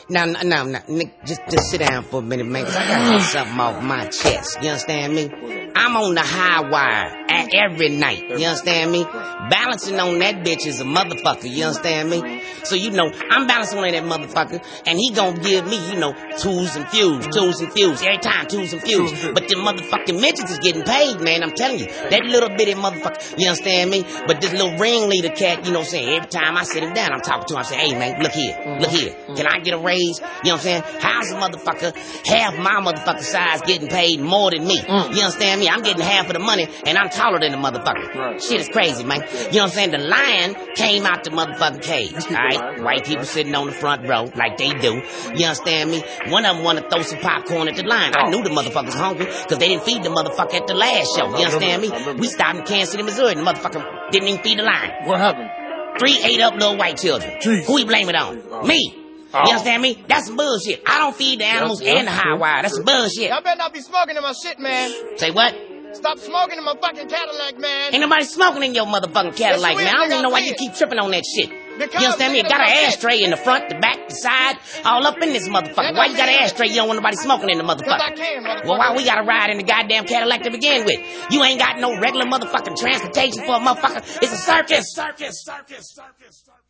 Nick, just sit down for a minute, man, cause I gotta get something off my chest. You understand me? I'm on the high wire every night. You understand me? Balancing on that bitch is a motherfucker. You understand me? So, I'm balancing on that motherfucker, and he gonna give me, tools and fuse. Every time, tools and fuse. But the motherfucking midgets is getting paid, man. I'm telling you. That little bitty motherfucker, you understand me? But this little ringleader cat, every time I sit him down, I'm talking to him, I say, hey, man, look here. Can I get a raise? You know what I'm saying? How's a motherfucker half my motherfucker size getting paid more than me? You understand me? I'm getting half of the money, and I'm taller than the motherfucker. Right. Shit is crazy, man. You know what I'm saying? The lion came out the motherfucking cage. Alright? White people sitting on the front row like they do. You understand me? One of them wanted to throw some popcorn at the lion. I knew the motherfuckers hungry because they didn't feed the motherfucker at the last show. You understand me? We stopped in Kansas City, Missouri, and the motherfucker didn't even feed the lion. What happened? 3 ate up little white children. Jeez. Who we blame it on? Me. You understand me? That's some bullshit. I don't feed the animals and the high wire. That's some bullshit. Y'all better not be smoking in my shit, man. Say what? Stop smoking in my fucking Cadillac, man. Ain't nobody smoking in your motherfucking Cadillac, man. I don't even know why you keep tripping on that shit. You understand me? You got an ashtray in the front, the back, the side, all up in this motherfucker. Why you got an ashtray? You don't want nobody smoking in the motherfucker. I can, motherfucker. Well, why we gotta ride in the goddamn Cadillac to begin with? You ain't got no regular motherfucking transportation for a motherfucker. It's a circus.